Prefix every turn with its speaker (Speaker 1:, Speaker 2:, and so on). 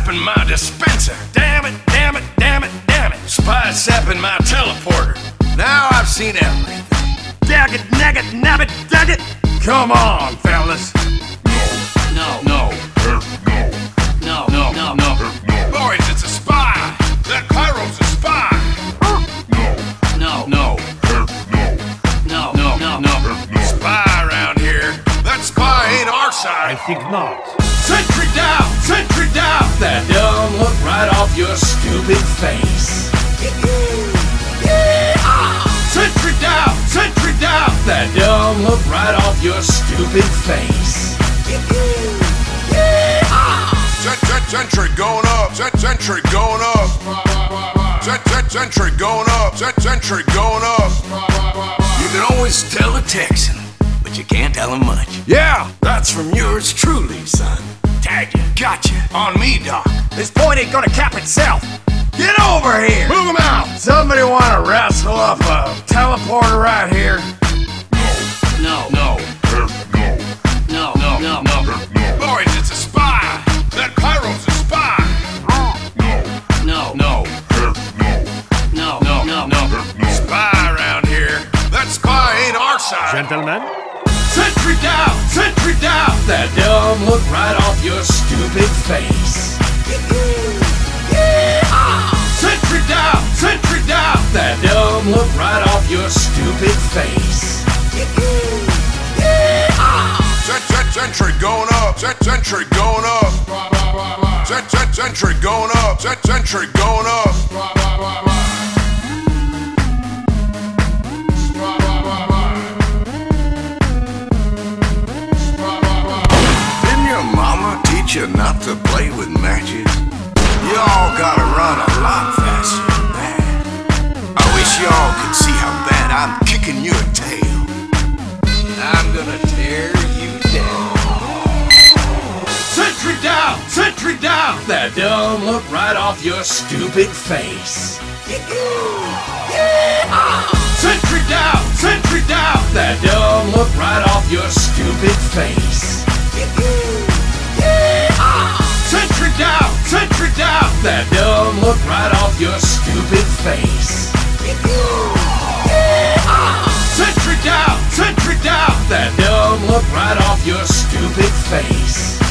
Speaker 1: in my dispenser. Damn it, damn it, damn it, damn it. Spy sap in my teleporter. Now I've seen everything. Dag it, nag it, nab it, dag it. Come on, fellas.
Speaker 2: No.
Speaker 1: No.
Speaker 2: No. No. No. No.
Speaker 1: Boys, it's a spy. That Pyro's a spy.
Speaker 2: No.
Speaker 1: No.
Speaker 2: No. No. No.
Speaker 1: Spy around here. That spy ain't our side.
Speaker 3: I think not.
Speaker 1: Sentry down! Sentry down!
Speaker 4: That dumb look right off your stupid face.
Speaker 1: Sentry down! Sentry down!
Speaker 4: That dumb look right off your stupid face.
Speaker 1: Sentry going up! Sentry going up! Sentry going up! Sentry going up!
Speaker 5: You can always tell a Texan, but you can't tell him much.
Speaker 1: Yeah, that's from yours truly, son.
Speaker 5: Tagged you.
Speaker 1: Gotcha. On me, Doc.
Speaker 3: This point ain't gonna cap itself.
Speaker 1: Get over here! Move him out! Somebody wanna wrestle up a teleporter right here?
Speaker 2: No.
Speaker 1: No.
Speaker 2: No. No. No.
Speaker 1: Boys, it's a spy! That Pyro's a spy!
Speaker 2: No.
Speaker 1: No.
Speaker 2: No.
Speaker 1: Spy around here. That spy ain't our side.
Speaker 3: Gentlemen,
Speaker 1: Sentry down! Sentry down!
Speaker 4: That dumb look right off your stupid face.
Speaker 1: Sentry down! Sentry down!
Speaker 4: That dumb look right off your stupid face.
Speaker 1: Sentry going up! Sentry going up! Sentry going up! Sentry going up!
Speaker 5: Didn't your mama teach you not to play with matches? You all gotta run a lot faster than that. I wish y'all could see how bad I'm kicking your tail. I'm gonna tear you down.
Speaker 1: Sentry down! Sentry down!
Speaker 4: That dumb look right off your stupid face.
Speaker 1: Sentry down! Sentry down!
Speaker 4: That dumb look right off your stupid face.
Speaker 1: Sentry down! Sentry down!
Speaker 4: That dumb look right off your stupid face.
Speaker 1: Sentry down! Sentry down!
Speaker 4: That dumb look right off your stupid face.